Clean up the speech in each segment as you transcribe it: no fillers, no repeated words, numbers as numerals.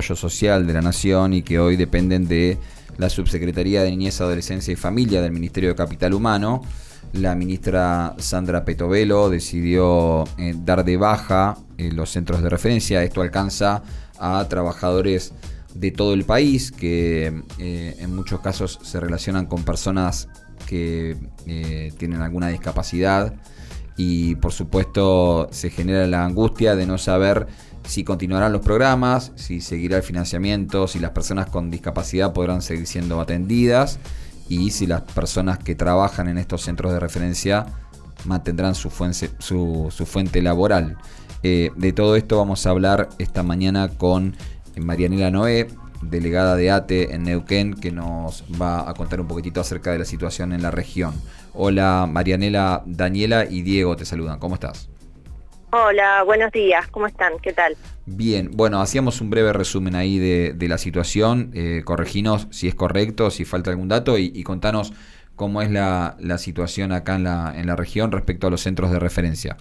Desarrollo Social de la Nación y que hoy dependen de la Subsecretaría de Niñez, Adolescencia y Familia del Ministerio de Capital Humano. La ministra Sandra Petovelo decidió dar de baja los centros de referencia. Esto alcanza a trabajadores de todo el país que en muchos casos se relacionan con personas que tienen alguna discapacidad, y por supuesto se genera la angustia de no saber si continuarán los programas, si seguirá el financiamiento, si las personas con discapacidad podrán seguir siendo atendidas y si las personas que trabajan en estos centros de referencia mantendrán su fuente laboral. De todo esto vamos a hablar esta mañana con Marianela Noé, delegada de ATE en Neuquén, que nos va a contar un poquitito acerca de la situación en la región. Hola Marianela, Daniela y Diego te saludan, ¿cómo estás? Hola, buenos días, ¿cómo están? ¿Qué tal? Bien, bueno, hacíamos un breve resumen ahí de la situación, correginos si es correcto, si falta algún dato y contanos cómo es la situación acá en la región respecto a los centros de referencia.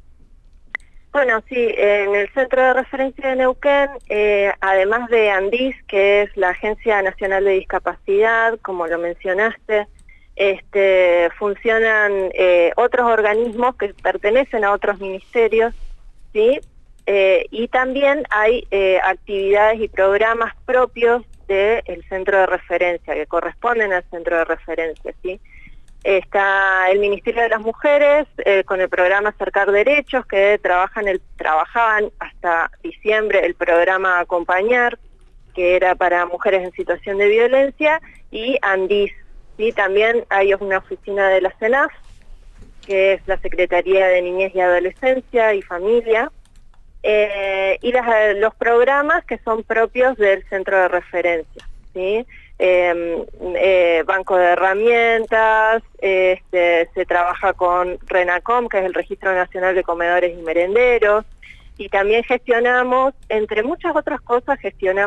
Bueno, sí, en el centro de referencia de Neuquén, además de ANDIS, que es la Agencia Nacional de Discapacidad, como lo mencionaste, funcionan otros organismos que pertenecen a otros ministerios, ¿sí? Y también hay actividades y programas propios del centro de referencia, que corresponden al centro de referencia, ¿sí? Está el Ministerio de las Mujeres con el programa Acercar Derechos, que trabajaban hasta diciembre el programa Acompañar, que era para mujeres en situación de violencia, y ANDIS, ¿sí? También hay una oficina de la CENAF, que es la Secretaría de Niñez y Adolescencia y Familia, y los programas que son propios del centro de referencia, ¿sí? Banco de herramientas, se trabaja con RENACOM, que es el Registro Nacional de Comedores y Merenderos, y también gestionamos, entre muchas otras cosas,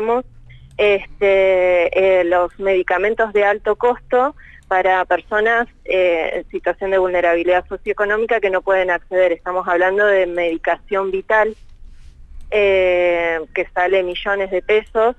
los medicamentos de alto costo para personas en situación de vulnerabilidad socioeconómica que no pueden acceder. Estamos hablando de medicación vital, que sale millones de pesos.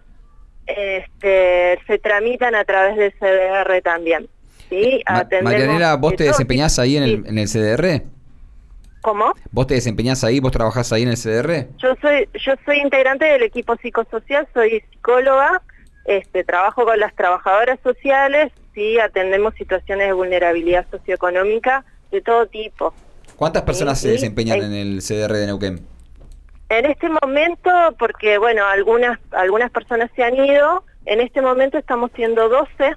Se tramitan a través del CDR también, ¿sí? Marianela, ¿vos te desempeñás ahí en el CDR? ¿Cómo? ¿Vos te desempeñás ahí, vos trabajás ahí en el CDR? Yo soy integrante del equipo psicosocial, soy psicóloga, trabajo con las trabajadoras sociales, sí, atendemos situaciones de vulnerabilidad socioeconómica de todo tipo. ¿Cuántas personas se desempeñan en el CDR de Neuquén? En este momento, porque bueno, algunas personas se han ido, en este momento estamos siendo 12,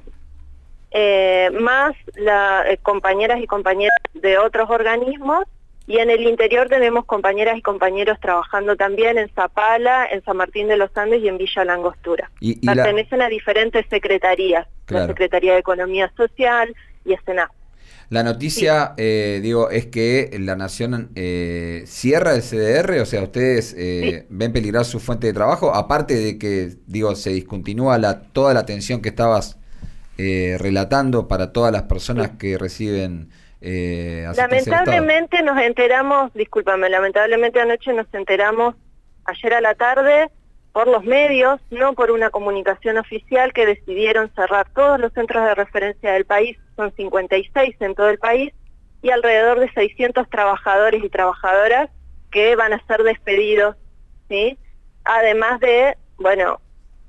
más compañeras y compañeros de otros organismos, y en el interior tenemos compañeras y compañeros trabajando también en Zapala, en San Martín de los Andes y en Villa Langostura. Pertenecen a diferentes secretarías, claro. La Secretaría de Economía Social y SENAF. La noticia, sí. Digo, es que la Nación cierra el CDR, o sea, ustedes sí. ¿Ven peligrar su fuente de trabajo? Aparte de que, digo, se discontinúa toda la atención que estabas relatando para todas las personas sí. que reciben lamentablemente nos enteramos, lamentablemente anoche nos enteramos ayer a la tarde por los medios, no por una comunicación oficial, que decidieron cerrar todos los centros de referencia del país, son 56 en todo el país, y alrededor de 600 trabajadores y trabajadoras que van a ser despedidos, ¿sí? Además de, bueno,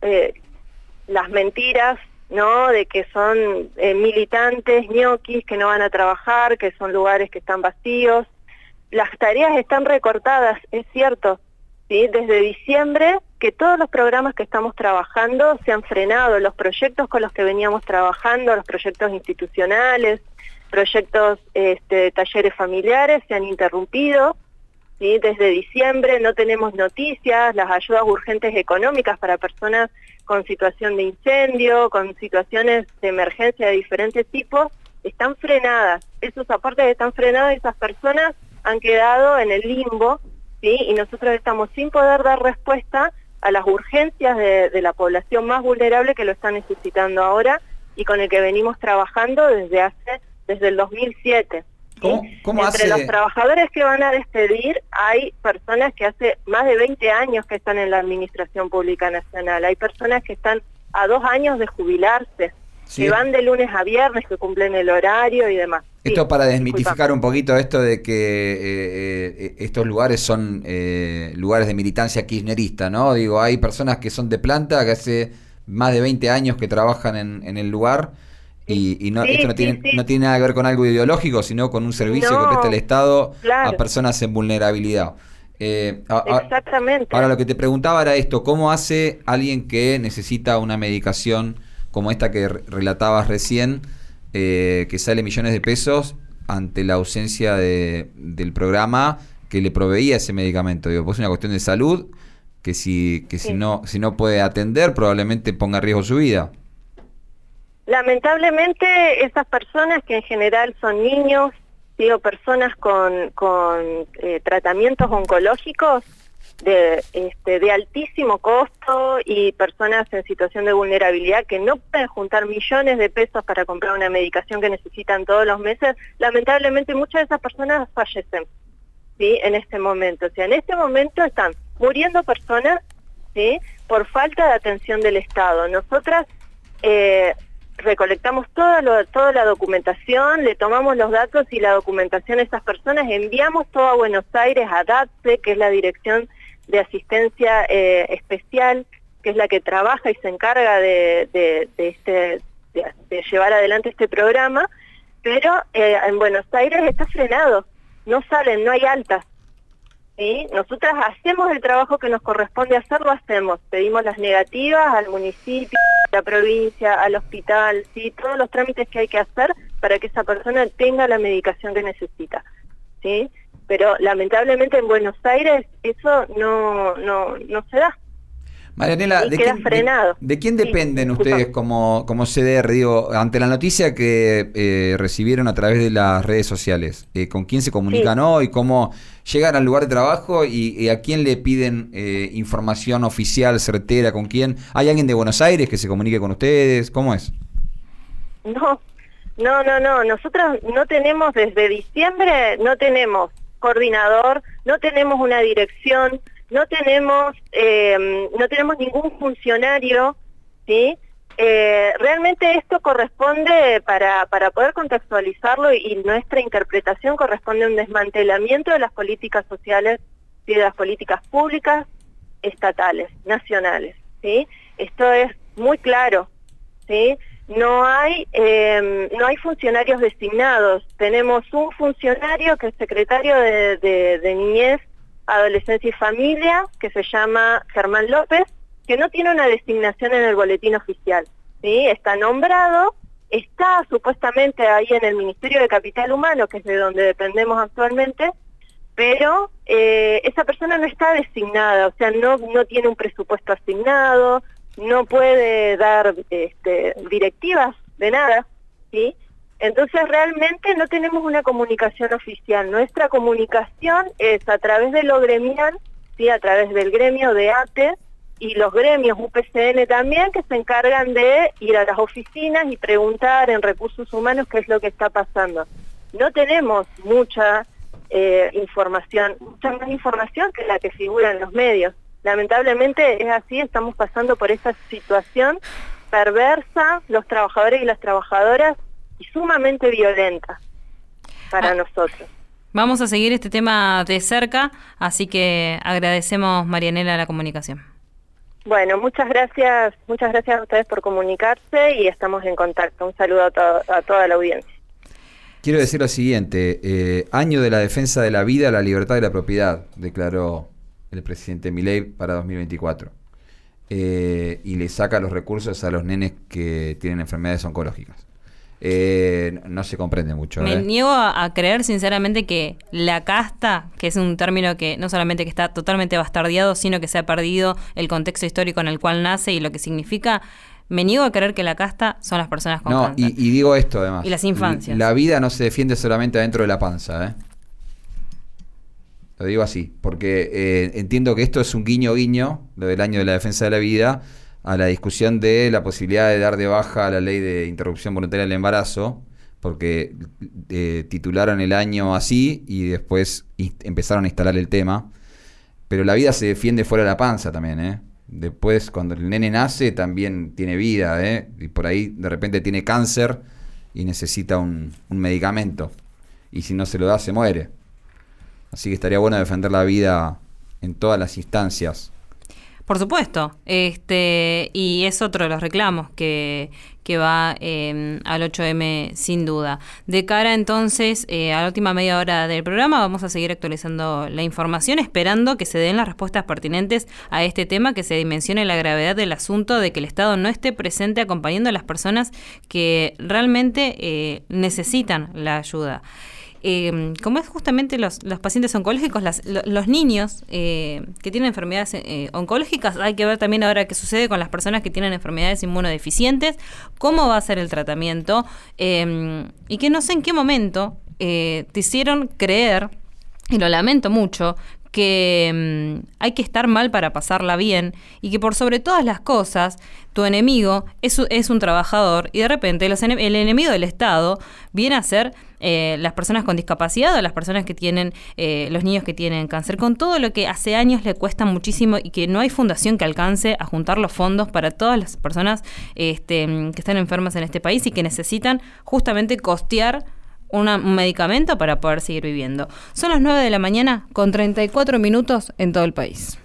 las mentiras, ¿no?, de que son militantes, ñoquis, que no van a trabajar, que son lugares que están vacíos. Las tareas están recortadas, es cierto, ¿sí? Desde diciembre, que todos los programas que estamos trabajando se han frenado, los proyectos con los que veníamos trabajando, los proyectos institucionales, proyectos talleres familiares se han interrumpido, ¿sí? Desde diciembre no tenemos noticias, las ayudas urgentes económicas para personas con situación de incendio, con situaciones de emergencia de diferentes tipos, están frenadas. Esos aportes están frenados y esas personas han quedado en el limbo, ¿sí? Y nosotros estamos sin poder dar respuesta a las urgencias de la población más vulnerable que lo está necesitando ahora y con el que venimos trabajando desde el 2007. ¿Cómo Entre los trabajadores que van a despedir hay personas que hace más de 20 años que están en la Administración Pública Nacional, hay personas que están a 2 años de jubilarse, que van de lunes a viernes, que cumplen el horario y demás. Esto para desmitificar un poquito esto de que estos lugares son lugares de militancia kirchnerista, ¿no? Digo, hay personas que son de planta, que hace más de 20 años que trabajan en el lugar y no, esto no tiene nada que ver con algo ideológico, sino con un servicio que presta el Estado a personas en vulnerabilidad. Exactamente. Ahora lo que te preguntaba era esto, ¿cómo hace alguien que necesita una medicación como esta que relatabas recién, que sale millones de pesos ante la ausencia del programa que le proveía ese medicamento? Digo, pues es una cuestión de salud que si no puede atender, probablemente ponga en riesgo su vida. Lamentablemente esas personas, que en general son niños, o personas con tratamientos oncológicos de altísimo costo y personas en situación de vulnerabilidad que no pueden juntar millones de pesos para comprar una medicación que necesitan todos los meses, lamentablemente muchas de esas personas fallecen, ¿sí? En este momento. O sea, en este momento están muriendo personas, ¿sí? Por falta de atención del Estado. Nosotras recolectamos toda la documentación, le tomamos los datos y la documentación a esas personas, enviamos todo a Buenos Aires, a DATSE, que es la Dirección de Asistencia Especial, que es la que trabaja y se encarga de llevar adelante este programa, pero en Buenos Aires está frenado, no salen, no hay altas. ¿Sí? Nosotras hacemos el trabajo que nos corresponde hacer, lo hacemos, pedimos las negativas al municipio, a la provincia, al hospital, ¿sí? Todos los trámites que hay que hacer para que esa persona tenga la medicación que necesita, ¿sí? Pero lamentablemente en Buenos Aires eso no se da. Marianela, ¿de quién dependen ustedes como CDR? Digo, ante la noticia que recibieron a través de las redes sociales, ¿con quién se comunican hoy? ¿Cómo llegan al lugar de trabajo y a quién le piden información oficial, certera? ¿Con quién? ¿Hay alguien de Buenos Aires que se comunique con ustedes? ¿Cómo es? No. Nosotros no tenemos, desde diciembre, no tenemos coordinador, no tenemos una dirección, no tenemos ningún funcionario, ¿sí? Realmente esto corresponde, para poder contextualizarlo, y nuestra interpretación corresponde a un desmantelamiento de las políticas sociales y de las políticas públicas estatales, nacionales, ¿sí? Esto es muy claro, ¿sí? No hay funcionarios designados. Tenemos un funcionario que es secretario de Niñez, Adolescencia y Familia, que se llama Germán López, que no tiene una designación en el boletín oficial, ¿sí? Está nombrado, está supuestamente ahí en el Ministerio de Capital Humano, que es de donde dependemos actualmente, pero esa persona no está designada, o sea, no tiene un presupuesto asignado, no puede dar directivas de nada, ¿sí? Entonces realmente no tenemos una comunicación oficial. Nuestra comunicación es a través de lo gremial, ¿sí? A través del gremio de ATE y los gremios UPCN también, que se encargan de ir a las oficinas y preguntar en recursos humanos qué es lo que está pasando. No tenemos mucha información, mucha más información que la que figura en los medios. Lamentablemente es así, estamos pasando por esa situación perversa, los trabajadores y las trabajadoras, y sumamente violenta para nosotros. Vamos a seguir este tema de cerca, así que agradecemos, Marianela, la comunicación. Bueno, muchas gracias a ustedes por comunicarse y estamos en contacto. Un saludo a toda la audiencia. Quiero decir lo siguiente, año de la defensa de la vida, la libertad y la propiedad, declaró el presidente Milei para 2024. Y le saca los recursos a los nenes que tienen enfermedades oncológicas. No se comprende mucho. Me niego a creer sinceramente que la casta, que es un término que no solamente que está totalmente bastardeado, sino que se ha perdido el contexto histórico en el cual nace y lo que significa. Me niego a creer que la casta son las personas con cáncer. Y digo esto además. Y las infancias. La vida no se defiende solamente adentro de la panza, Lo digo así, porque entiendo que esto es un guiño, lo del año de la defensa de la vida, a la discusión de la posibilidad de dar de baja a la ley de interrupción voluntaria del embarazo porque titularon el año así y después empezaron a instalar el tema. Pero la vida se defiende fuera de la panza también, ¿eh? Después, cuando el nene nace, también tiene vida, ¿eh? Y por ahí de repente tiene cáncer y necesita un medicamento. Y si no se lo da, se muere. Así que estaría bueno defender la vida en todas las instancias. Por supuesto, y es otro de los reclamos que va al 8M sin duda. De cara entonces a la última media hora del programa vamos a seguir actualizando la información, esperando que se den las respuestas pertinentes a este tema, que se dimensione la gravedad del asunto de que el Estado no esté presente acompañando a las personas que realmente necesitan la ayuda. Como es justamente los pacientes oncológicos, los niños que tienen enfermedades oncológicas, hay que ver también ahora qué sucede con las personas que tienen enfermedades inmunodeficientes, cómo va a ser el tratamiento, y que no sé en qué momento te hicieron creer, y lo lamento mucho, que hay que estar mal para pasarla bien, y que por sobre todas las cosas tu enemigo es un trabajador, y de repente el enemigo del Estado viene a ser las personas con discapacidad o las personas que tienen, los niños que tienen cáncer, con todo lo que hace años le cuesta muchísimo y que no hay fundación que alcance a juntar los fondos para todas las personas que están enfermas en este país y que necesitan justamente costear un medicamento para poder seguir viviendo. Son las 9 de la mañana con 34 minutos en todo el país.